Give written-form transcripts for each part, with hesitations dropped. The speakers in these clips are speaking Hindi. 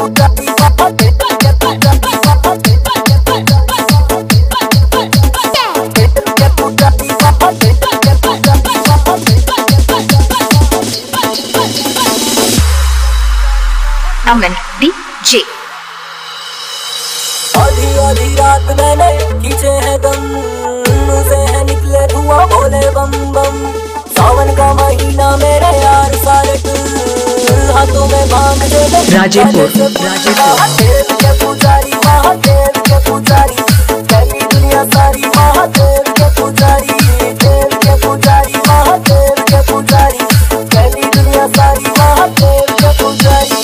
अमन डीजे। आधी आधी रात मैंने खींचे हैं दम, मुझे है निकले धुआं बोले बम बम। सावन का महीना मेरे यार सारे हाथों में भांग दे दे। राजेपुर महादेव के पुजारी, महादेव के पुजारी, कहती दुनिया सारी महादेव के पुजारी, देव के पुजारी, महादेव के पुजारी, कहती दुनिया सारी महादेव के पुजारी।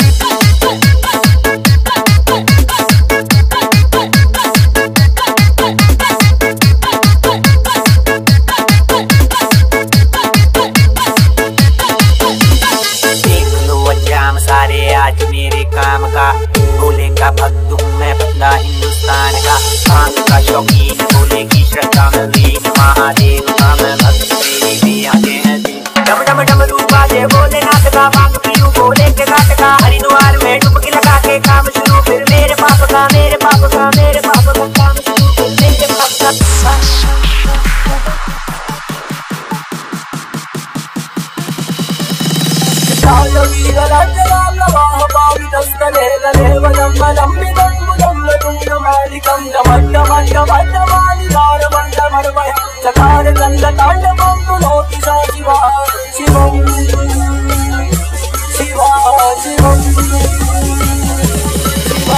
आज मेरे काम का भोले का भक्त हूँ मैं, बंदा हिंदुस्तान का। भांग का शौकीन भोले की श्रद्धा में लीन, महादेव का मैं भक्त मेरी भी आगे है। डम डम डम रूपा दे भोलेनाथ का, भांग पीऊं भोले के घाट का। हरिद्वार में डुबकी लगा के काम शुरू, फिर मेरे पाप का, मेरे पाप का, मेरे पाप का काम शुरू, फिर मेरे पाप का। चकार गंध तांडवं पुनोति सा शिवा शिवं शिवा शिवं शिवा।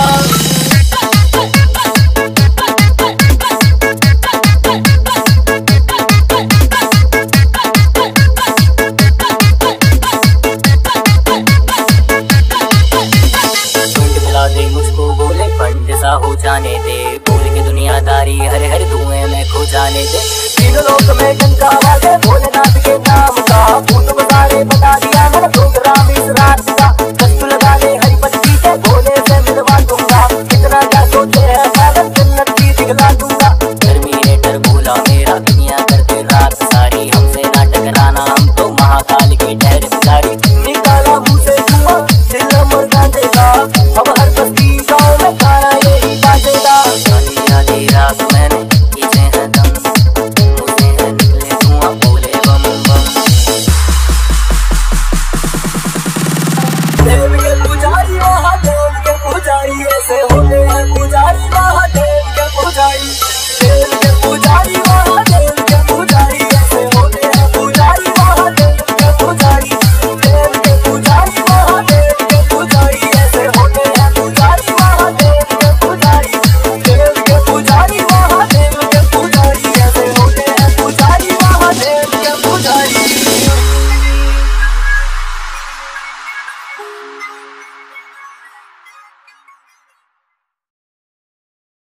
मुझको बोले पंड सा हो जाने दे, बोल के दुनियादारी हर हर धुएं में खो जाने दे। तीनों लोक में टंका वागे